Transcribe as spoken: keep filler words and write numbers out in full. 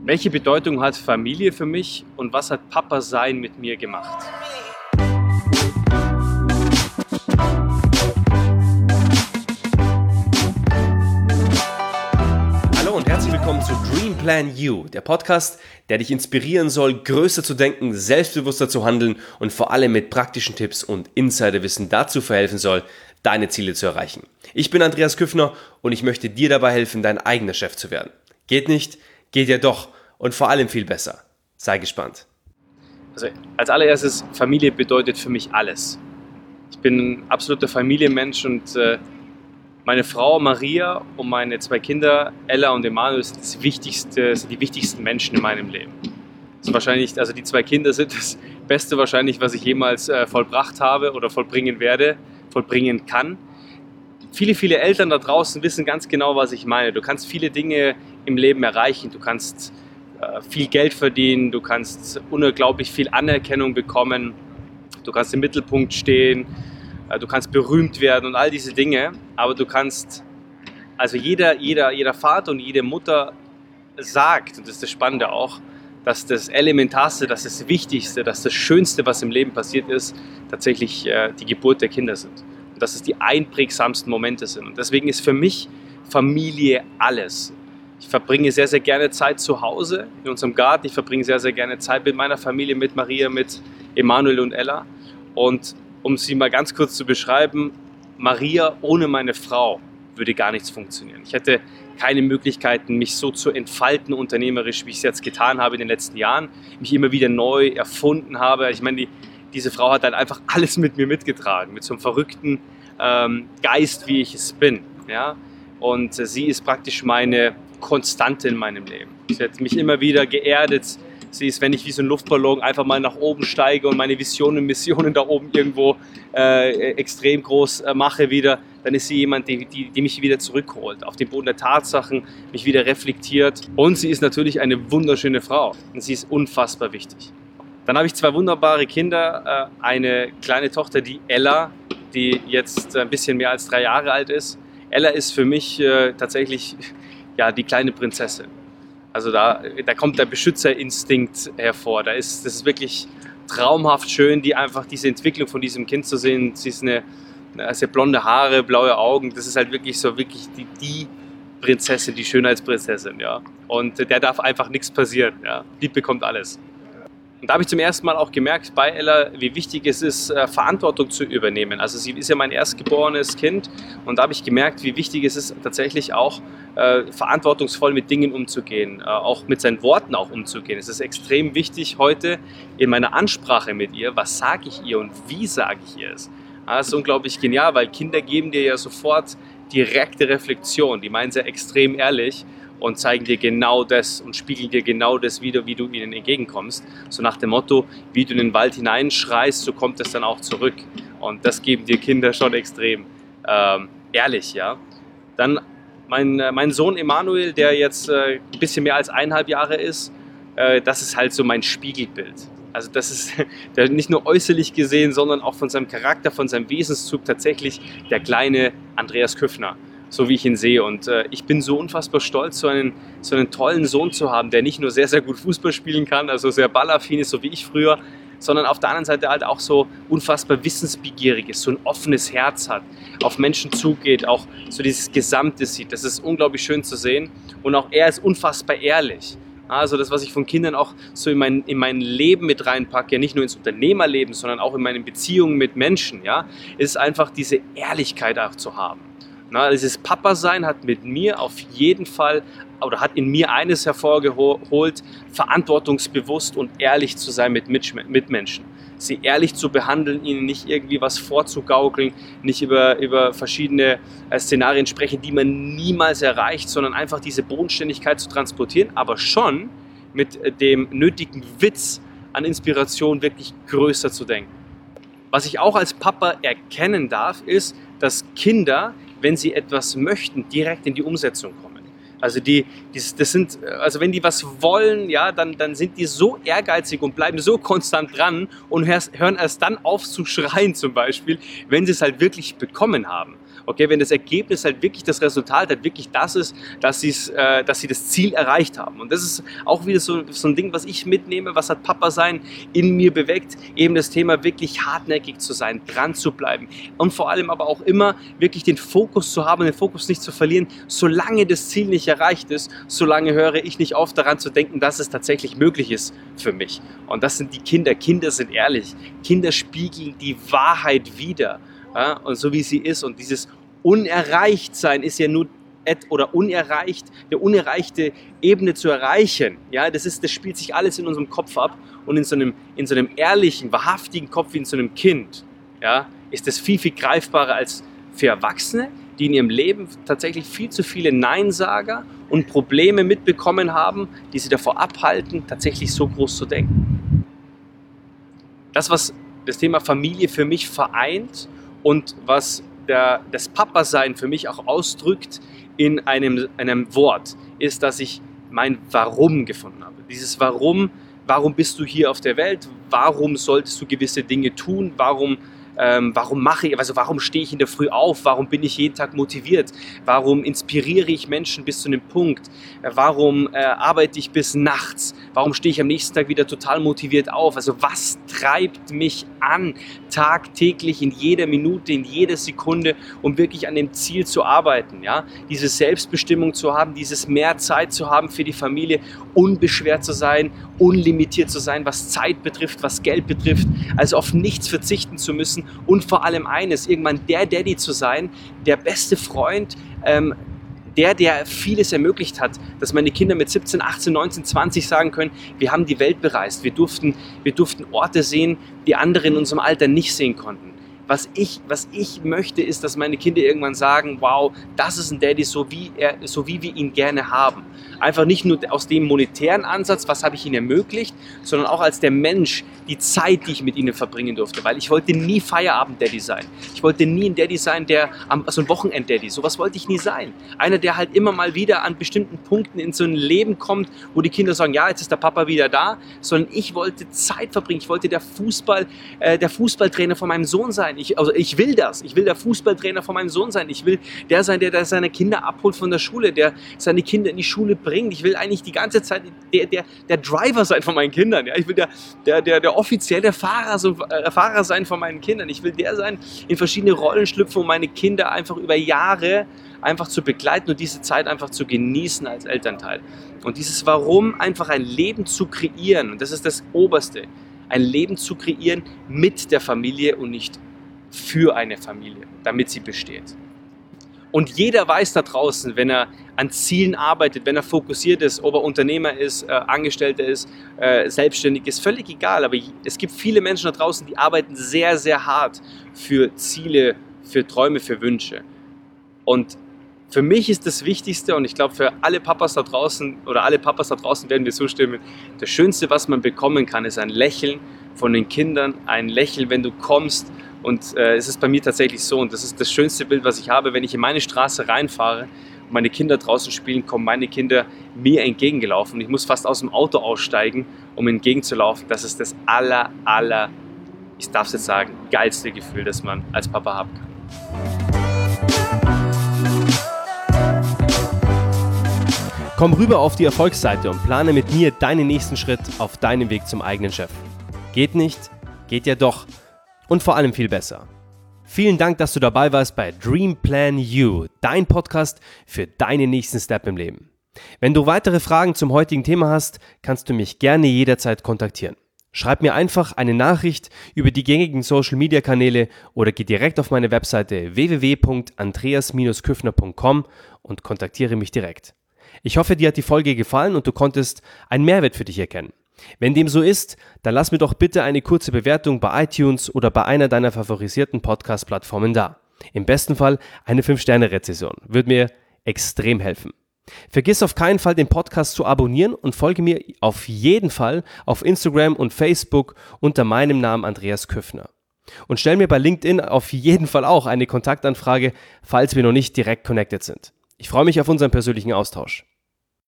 Welche Bedeutung hat Familie für mich und was hat Papa sein mit mir gemacht? Hallo und herzlich willkommen zu Dream Plan You, der Podcast, der dich inspirieren soll, größer zu denken, selbstbewusster zu handeln und vor allem mit praktischen Tipps und Insiderwissen dazu verhelfen soll, deine Ziele zu erreichen. Ich bin Andreas Küffner und ich möchte dir dabei helfen, dein eigener Chef zu werden. Geht nicht? Geht ja doch. Und vor allem viel besser. Sei gespannt. Also als allererstes, Familie bedeutet für mich alles. Ich bin ein absoluter Familienmensch und äh, meine Frau Maria und meine zwei Kinder Ella und Emanuel sind, das wichtigste, sind die wichtigsten Menschen in meinem Leben. Also wahrscheinlich, also die zwei Kinder sind das Beste wahrscheinlich, was ich jemals äh, vollbracht habe oder vollbringen werde, vollbringen kann. Viele, viele Eltern da draußen wissen ganz genau, was ich meine. Du kannst viele Dinge im Leben erreichen. Du kannst äh, viel Geld verdienen, du kannst unglaublich viel Anerkennung bekommen, du kannst im Mittelpunkt stehen, äh, du kannst berühmt werden und all diese Dinge. Aber du kannst, also jeder, jeder, jeder Vater und jede Mutter sagt, und das ist das Spannende auch, dass das Elementarste, dass das Wichtigste, dass das Schönste, was im Leben passiert ist, tatsächlich äh, die Geburt der Kinder sind. Und dass es die einprägsamsten Momente sind. Und deswegen ist für mich Familie alles. Ich verbringe sehr, sehr gerne Zeit zu Hause, in unserem Garten. Ich verbringe sehr, sehr gerne Zeit mit meiner Familie, mit Maria, mit Emanuel und Ella. Und um sie mal ganz kurz zu beschreiben, Maria ohne meine Frau würde gar nichts funktionieren. Ich hätte keine Möglichkeiten, mich so zu entfalten unternehmerisch, wie ich es jetzt getan habe in den letzten Jahren. Mich immer wieder neu erfunden habe. Ich meine, die Diese Frau hat dann einfach alles mit mir mitgetragen, mit so einem verrückten ähm, Geist, wie ich es bin. Ja? Und äh, sie ist praktisch meine Konstante in meinem Leben. Sie hat mich immer wieder geerdet. Sie ist, wenn ich wie so ein Luftballon einfach mal nach oben steige und meine Visionen und Missionen da oben irgendwo äh, extrem groß äh, mache wieder, dann ist sie jemand, die, die, die mich wieder zurückholt, auf den Boden der Tatsachen, mich wieder reflektiert. Und sie ist natürlich eine wunderschöne Frau und sie ist unfassbar wichtig. Dann habe ich zwei wunderbare Kinder, eine kleine Tochter, die Ella, die jetzt ein bisschen mehr als drei Jahre alt ist. Ella ist für mich tatsächlich ja, die kleine Prinzessin. Also da, da kommt der Beschützerinstinkt hervor. Da ist, das ist wirklich traumhaft schön, die einfach diese Entwicklung von diesem Kind zu sehen. Sie ist eine, also blonde Haare, blaue Augen. Das ist halt wirklich so wirklich die, die Prinzessin, die Schönheitsprinzessin. Ja. Und der darf einfach nichts passieren. Ja. Die bekommt alles. Und da habe ich zum ersten Mal auch gemerkt bei Ella, wie wichtig es ist, Verantwortung zu übernehmen. Also sie ist ja mein erstgeborenes Kind und da habe ich gemerkt, wie wichtig es ist, tatsächlich auch äh, verantwortungsvoll mit Dingen umzugehen, äh, auch mit seinen Worten auch umzugehen. Es ist extrem wichtig heute in meiner Ansprache mit ihr, was sage ich ihr und wie sage ich ihr es. Das ist unglaublich genial, weil Kinder geben dir ja sofort direkte Reflexion, die meinen sehr extrem ehrlich. Und zeigen dir genau das und spiegeln dir genau das wieder, wie du ihnen entgegenkommst. So nach dem Motto, wie du in den Wald hineinschreist, so kommt es dann auch zurück. Und das geben dir Kinder schon extrem ähm, ehrlich. Ja. Dann mein, äh, mein Sohn Emanuel, der jetzt äh, ein bisschen mehr als eineinhalb Jahre ist, äh, das ist halt so mein Spiegelbild. Also das ist der, nicht nur äußerlich gesehen, sondern auch von seinem Charakter, von seinem Wesenszug tatsächlich der kleine Andreas Küffner. So wie ich ihn sehe. Und äh, ich bin so unfassbar stolz, so einen, so einen tollen Sohn zu haben, der nicht nur sehr, sehr gut Fußball spielen kann, also sehr ballaffin ist, so wie ich früher, sondern auf der anderen Seite halt auch so unfassbar wissensbegierig ist, so ein offenes Herz hat, auf Menschen zugeht, auch so dieses Gesamte sieht. Das ist unglaublich schön zu sehen. Und auch er ist unfassbar ehrlich. Also das, was ich von Kindern auch so in mein, in mein Leben mit reinpacke, ja nicht nur ins Unternehmerleben, sondern auch in meinen Beziehungen mit Menschen, ja, ist einfach diese Ehrlichkeit auch zu haben. Na, dieses Papa-Sein hat mit mir auf jeden Fall, oder hat in mir eines hervorgeholt, verantwortungsbewusst und ehrlich zu sein mit Mitmenschen. Sie ehrlich zu behandeln, ihnen nicht irgendwie was vorzugaukeln, nicht über, über verschiedene Szenarien sprechen, die man niemals erreicht, sondern einfach diese Bodenständigkeit zu transportieren, aber schon mit dem nötigen Witz an Inspiration wirklich größer zu denken. Was ich auch als Papa erkennen darf, ist, dass Kinder, wenn sie etwas möchten, direkt in die Umsetzung kommen. Also die, die, das sind, also wenn die was wollen, ja, dann, dann sind die so ehrgeizig und bleiben so konstant dran und hören erst dann auf zu schreien zum Beispiel, wenn sie es halt wirklich bekommen haben. Okay, wenn das Ergebnis halt wirklich das Resultat halt wirklich das ist, dass, äh, dass sie das Ziel erreicht haben. Und das ist auch wieder so, so ein Ding, was ich mitnehme, was hat Papa sein in mir bewegt, eben das Thema wirklich hartnäckig zu sein, dran zu bleiben und vor allem aber auch immer wirklich den Fokus zu haben, den Fokus nicht zu verlieren, solange das Ziel nicht erreicht ist, solange höre ich nicht auf daran zu denken, dass es tatsächlich möglich ist für mich. Und das sind die Kinder. Kinder sind ehrlich. Kinder spiegeln die Wahrheit wider, ja, und so wie sie ist. Und dieses Unerreichtsein ist ja nur oder unerreicht, eine unerreichte Ebene zu erreichen. Ja, das ist, das spielt sich alles in unserem Kopf ab und in so einem, in so einem ehrlichen, wahrhaftigen Kopf wie in so einem Kind, ja, ist das viel, viel greifbarer als für Erwachsene, die in ihrem Leben tatsächlich viel zu viele Neinsager und Probleme mitbekommen haben, die sie davor abhalten, tatsächlich so groß zu denken. Das, was das Thema Familie für mich vereint und was der, das Papa-Sein für mich auch ausdrückt in einem, einem Wort, ist, dass ich mein Warum gefunden habe. Dieses Warum, warum bist du hier auf der Welt? Warum solltest du gewisse Dinge tun? Warum Ähm, warum mache ich, also warum stehe ich in der Früh auf? Warum bin ich jeden Tag motiviert? Warum inspiriere ich Menschen bis zu einem Punkt? Äh, warum äh, arbeite ich bis nachts? Warum stehe ich am nächsten Tag wieder total motiviert auf? Also was treibt mich an, tagtäglich, in jeder Minute, in jeder Sekunde, um wirklich an dem Ziel zu arbeiten? Ja? Diese Selbstbestimmung zu haben, dieses mehr Zeit zu haben für die Familie, unbeschwert zu sein, unlimitiert zu sein, was Zeit betrifft, was Geld betrifft, also auf nichts verzichten zu müssen. Und vor allem eines, irgendwann der Daddy zu sein, der beste Freund, ähm, der, der vieles ermöglicht hat, dass meine Kinder mit siebzehn, achtzehn, neunzehn, zwanzig sagen können, wir haben die Welt bereist, wir durften, wir durften Orte sehen, die andere in unserem Alter nicht sehen konnten. Was ich, was ich möchte, ist, dass meine Kinder irgendwann sagen, wow, das ist ein Daddy, so wie, er, so wie wir ihn gerne haben. Einfach nicht nur aus dem monetären Ansatz, was habe ich ihnen ermöglicht, sondern auch als der Mensch, die Zeit, die ich mit ihnen verbringen durfte. Weil ich wollte nie Feierabend-Daddy sein. Ich wollte nie ein Daddy sein, der, so ein Wochenend-Daddy, sowas wollte ich nie sein. Einer, der halt immer mal wieder an bestimmten Punkten in so ein Leben kommt, wo die Kinder sagen, ja, jetzt ist der Papa wieder da, sondern ich wollte Zeit verbringen. Ich wollte der Fußball, äh, der Fußballtrainer von meinem Sohn sein. Ich, also ich will das. Ich will der Fußballtrainer von meinem Sohn sein. Ich will der sein, der, der seine Kinder abholt von der Schule, der seine Kinder in die Schule bringt. Ich will eigentlich die ganze Zeit der, der, der Driver sein von meinen Kindern. Ja? Ich will der, der, der, der offiziell der Fahrer, so, äh, Fahrer sein von meinen Kindern. Ich will der sein, in verschiedene Rollen schlüpfen, um meine Kinder einfach über Jahre einfach zu begleiten und diese Zeit einfach zu genießen als Elternteil. Und dieses Warum, einfach ein Leben zu kreieren, und das ist das Oberste, ein Leben zu kreieren mit der Familie und nicht für eine Familie, damit sie besteht. Und jeder weiß da draußen, wenn er an Zielen arbeitet, wenn er fokussiert ist, ob er Unternehmer ist, äh, Angestellter ist, äh, selbstständig ist, völlig egal. Aber es gibt viele Menschen da draußen, die arbeiten sehr, sehr hart für Ziele, für Träume, für Wünsche. Und für mich ist das Wichtigste, und ich glaube für alle Papas da draußen oder alle Papas da draußen werden mir zustimmen, das Schönste, was man bekommen kann, ist ein Lächeln von den Kindern, ein Lächeln, wenn du kommst. Und äh, es ist bei mir tatsächlich so, und das ist das schönste Bild, was ich habe, wenn ich in meine Straße reinfahre und meine Kinder draußen spielen, kommen meine Kinder mir entgegengelaufen. Ich muss fast aus dem Auto aussteigen, um entgegenzulaufen. Das ist das aller, aller, ich darf es jetzt sagen, geilste Gefühl, das man als Papa haben kann. Komm rüber auf die Erfolgsseite und plane mit mir deinen nächsten Schritt auf deinem Weg zum eigenen Chef. Geht nicht? Geht ja doch. Und vor allem viel besser. Vielen Dank, dass du dabei warst bei Dream Plan You, dein Podcast für deinen nächsten Step im Leben. Wenn du weitere Fragen zum heutigen Thema hast, kannst du mich gerne jederzeit kontaktieren. Schreib mir einfach eine Nachricht über die gängigen Social-Media-Kanäle oder geh direkt auf meine Webseite w w w punkt andreas Bindestrich küffner punkt com und kontaktiere mich direkt. Ich hoffe, dir hat die Folge gefallen und du konntest einen Mehrwert für dich erkennen. Wenn dem so ist, dann lass mir doch bitte eine kurze Bewertung bei iTunes oder bei einer deiner favorisierten Podcast-Plattformen da. Im besten Fall eine fünf Sterne Rezension. Würde mir extrem helfen. Vergiss auf keinen Fall, den Podcast zu abonnieren und folge mir auf jeden Fall auf Instagram und Facebook unter meinem Namen Andreas Küffner. Und stell mir bei LinkedIn auf jeden Fall auch eine Kontaktanfrage, falls wir noch nicht direkt connected sind. Ich freue mich auf unseren persönlichen Austausch.